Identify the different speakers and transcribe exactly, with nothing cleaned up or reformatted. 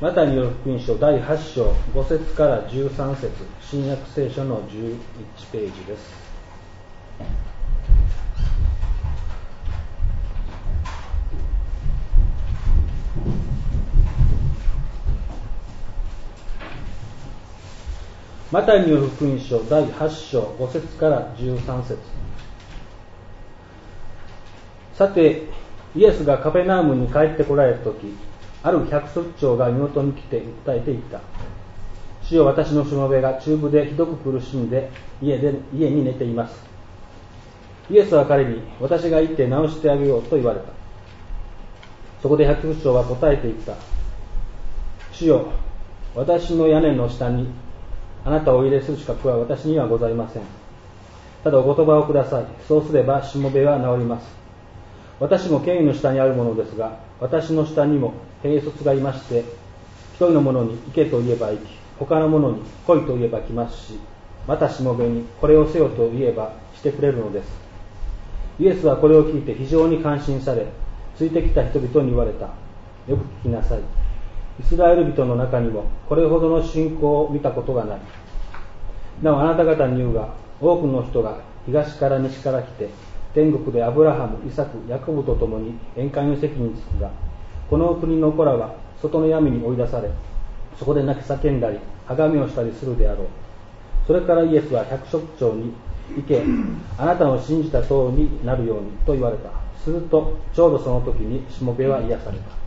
Speaker 1: マタイによる福音書だいはち章ご節からじゅうさん節、新約聖書のじゅういちページです。マタイによる福音書だいはち章ご節からじゅうさん節。さて、イエスがカペナウムに帰ってこられたとき、ある百卒長が身元に来て訴えていった。主よ、私のしもべが中部でひどく苦しんで家で家に寝ています。イエスは彼に、私が行って治してあげようと言われた。そこで百卒長は答えていった。主よ、私の屋根の下にあなたをお入れする資格は私にはございません。ただお言葉をください。そうすればしもべは治ります。私も権威の下にあるものですが、私の下にも兵卒がいまして、一人の者に行けと言えば行き、他の者に来いと言えば来ますし、またしもべにこれをせよと言えばしてくれるのです。イエスはこれを聞いて非常に感心され、ついてきた人々に言われた。よく聞きなさい。イスラエル人の中にもこれほどの信仰を見たことがない。なおあなた方に言うが、多くの人が東から西から来て、天国でアブラハム、イサク、ヤコブと共に宴会の席に着くが、この国の子らは外の闇に追い出され、そこで泣き叫んだり、鋼をしたりするであろう。それからイエスは百卒長に、行け、あなたの信じた通りになるようにと言われた。すると、ちょうどその時にしもべは癒された。